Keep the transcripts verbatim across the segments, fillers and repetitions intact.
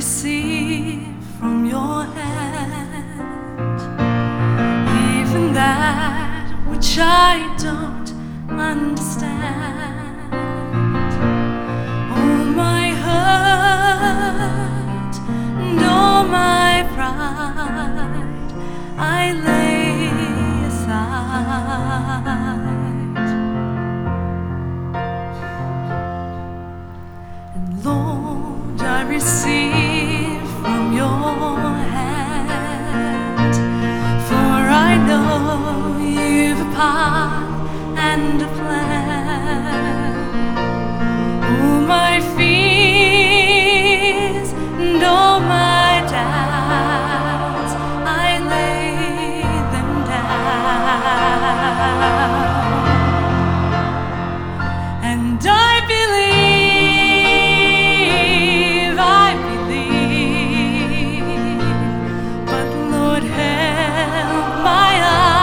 receive from your hand, even that which I don't understand. All my hurt and all my pride I lay aside, and Lord, I receive from your hand, for I know you've a path and a plan. All my fears and all my doubts I lay them down, and I believe, I believe, but Lord, help my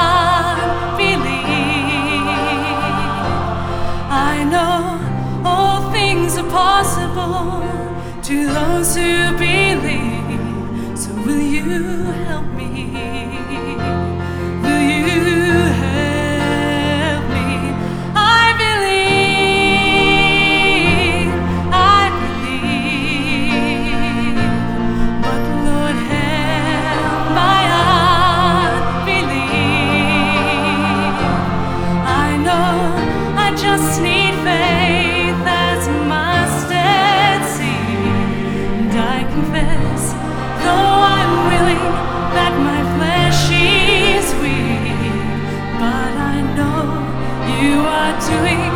unbelief. I know all things are possible to those who believe, so will you help me? Will you help me? I believe, I believe, but Lord, help my unbelief. I know I just need faith as mustard seed, and I confess, though I'm willing, that my flesh is weak, but I know you are doing